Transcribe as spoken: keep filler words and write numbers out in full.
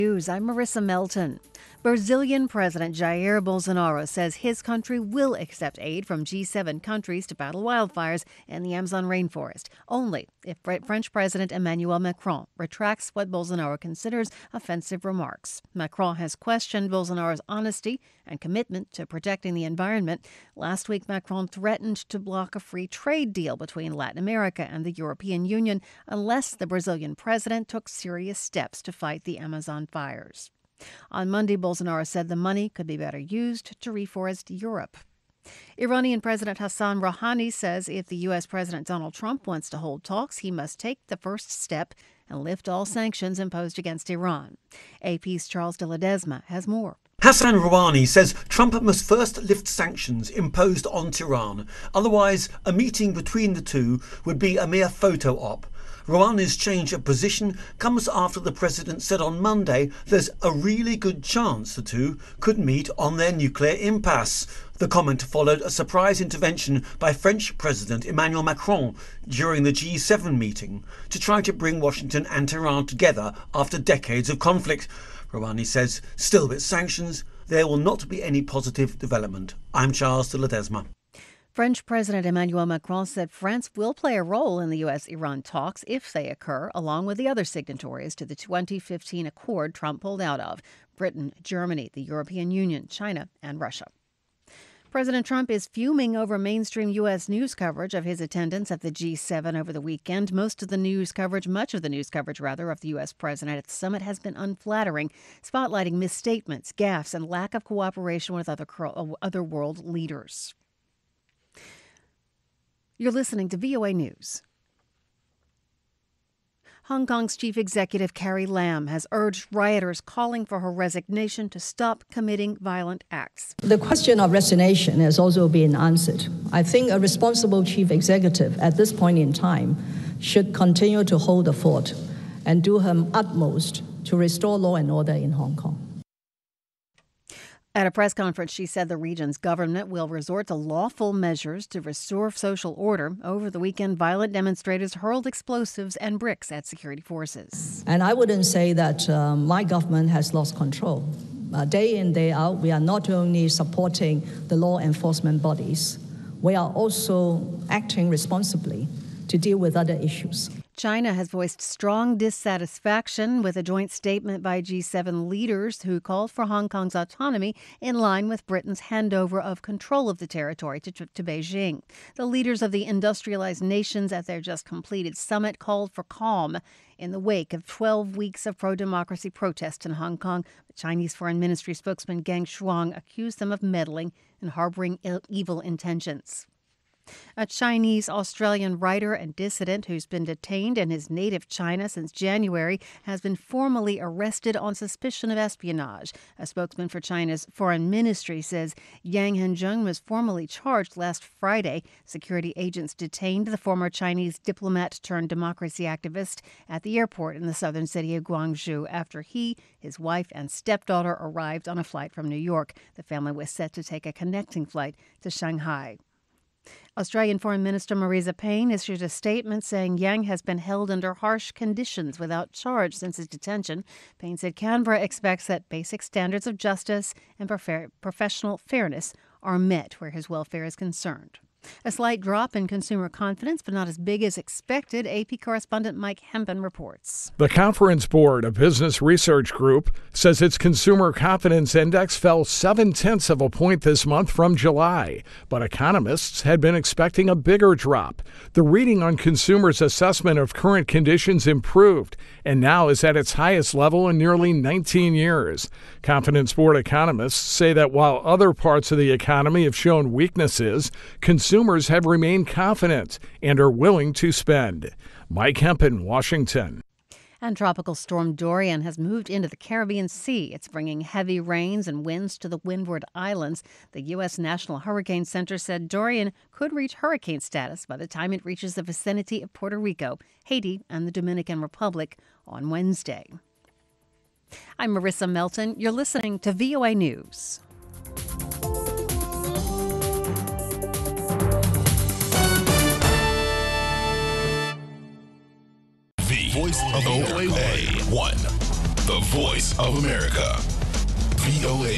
News. I'm Marissa Melton. Brazilian President Jair Bolsonaro says his country will accept aid from G seven countries to battle wildfires in the Amazon rainforest, only if French President Emmanuel Macron retracts what Bolsonaro considers offensive remarks. Macron has questioned Bolsonaro's honesty and commitment to protecting the environment. Last week, Macron threatened to block a free trade deal between Latin America and the European Union unless the Brazilian president took serious steps to fight the Amazon fires. On Monday, Bolsonaro said the money could be better used to reforest Europe. Iranian President Hassan Rouhani says if the U S. President Donald Trump wants to hold talks, he must take the first step and lift all sanctions imposed against Iran. A P's Charles de Ledesma has more. Hassan Rouhani says Trump must first lift sanctions imposed on Tehran. Otherwise, a meeting between the two would be a mere photo op. Rouhani's change of position comes after the president said on Monday there's a really good chance the two could meet on their nuclear impasse. The comment followed a surprise intervention by French President Emmanuel Macron during the G seven meeting to try to bring Washington and Tehran together after decades of conflict. Rouhani says, still with sanctions, there will not be any positive development. I'm Charles de Ledesma. French President Emmanuel Macron said France will play a role in the U S-Iran talks if they occur, along with the other signatories to the twenty fifteen accord Trump pulled out of: Britain, Germany, the European Union, China, and Russia. President Trump is fuming over mainstream U S news coverage of his attendance at the G seven over the weekend. Most of the news coverage, much of the news coverage, rather, of the U S president at the summit has been unflattering, spotlighting misstatements, gaffes, and lack of cooperation with other, other world leaders. You're listening to V O A News. Hong Kong's chief executive Carrie Lam has urged rioters calling for her resignation to stop committing violent acts. The question of resignation has also been answered. I think a responsible chief executive at this point in time should continue to hold the fort and do her utmost to restore law and order in Hong Kong. At a press conference, she said the region's government will resort to lawful measures to restore social order. Over the weekend, violent demonstrators hurled explosives and bricks at security forces. And I wouldn't say that uh, my government has lost control. Uh, day in, day out, we are not only supporting the law enforcement bodies, we are also acting responsibly to deal with other issues. China has voiced strong dissatisfaction with a joint statement by G seven leaders who called for Hong Kong's autonomy in line with Britain's handover of control of the territory to, to Beijing. The leaders of the industrialized nations at their just completed summit called for calm in the wake of twelve weeks of pro-democracy protests in Hong Kong. The Chinese Foreign Ministry spokesman Geng Shuang accused them of meddling and harboring ill- evil intentions. A Chinese-Australian writer and dissident who's been detained in his native China since January has been formally arrested on suspicion of espionage. A spokesman for China's foreign ministry says Yang Henzheng was formally charged last Friday. Security agents detained the former Chinese diplomat-turned-democracy activist at the airport in the southern city of Guangzhou after he, his wife, and stepdaughter arrived on a flight from New York. The family was set to take a connecting flight to Shanghai. Australian Foreign Minister Marisa Payne issued a statement saying Yang has been held under harsh conditions without charge since his detention. Payne said Canberra expects that basic standards of justice and prof- professional fairness are met where his welfare is concerned. A slight drop in consumer confidence, but not as big as expected. A P correspondent Mike Hempen reports. The Conference Board, a business research group, says its consumer confidence index fell seven-tenths of a point this month from July. But economists had been expecting a bigger drop. The reading on consumers' assessment of current conditions improved and now is at its highest level in nearly nineteen years. Confidence Board economists say that while other parts of the economy have shown weaknesses, consumers have remained confident and are willing to spend. Mike Hempen, Washington. And Tropical Storm Dorian has moved into the Caribbean Sea. It's bringing heavy rains and winds to the Windward Islands. The U S. National Hurricane Center said Dorian could reach hurricane status by the time it reaches the vicinity of Puerto Rico, Haiti, and the Dominican Republic on Wednesday. I'm Marissa Melton. You're listening to V O A News. The Voice of O A one. the voice of America. V O A